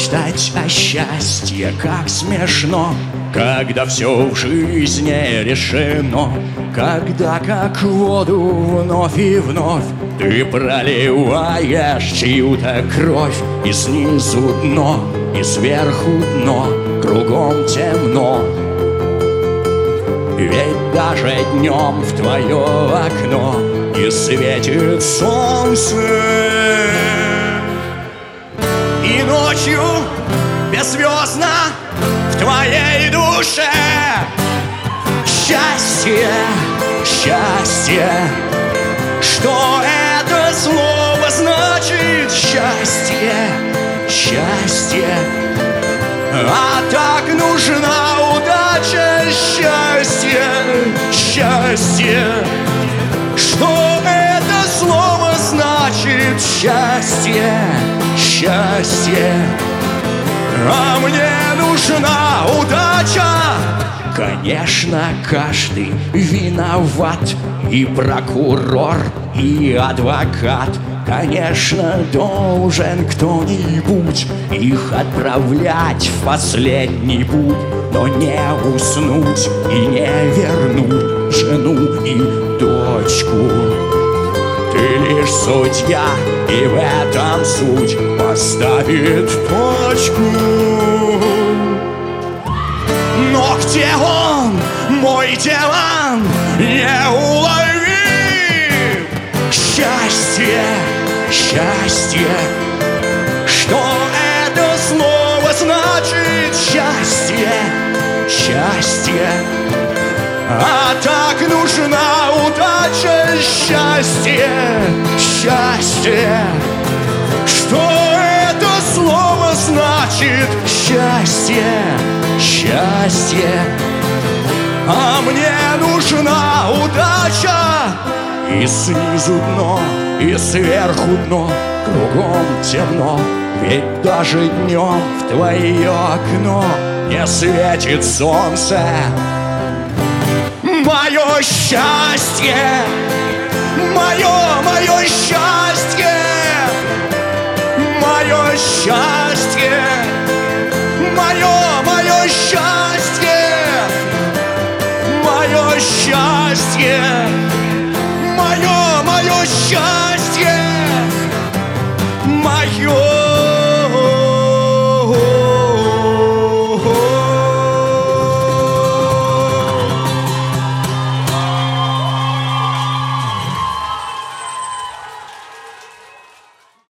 Мечтать о счастье, как смешно, когда все в жизни решено, когда как воду вновь и вновь ты проливаешь чью-то кровь. И снизу дно, и сверху дно, кругом темно. Ведь даже днем в твое окно не светит солнце, и ночью беззвездно в твоей душе счастье, счастье. Что это слово значит? Счастье, счастье. А так нужна удача, счастье, счастье. Что это слово значит? Счастье, счастье. А мне нужна удача. Конечно, каждый виноват, и прокурор, и адвокат. Конечно, должен кто-нибудь их отправлять в последний путь, но не уснуть и не вернуть жену и дочку. Ты лишь судья, и в этом суть поставит точку. Но где он, мой демон, неуловим? Счастье, счастье. Что это слово значит? Счастье, счастье. А так нужна удача, счастье, счастье. Что это слово значит? Счастье, счастье. А мне нужна удача. И снизу дно, и сверху дно, кругом темно. Ведь даже днем в твое окно не светит солнце. Мое счастье, мое счастье, мое счастье, мое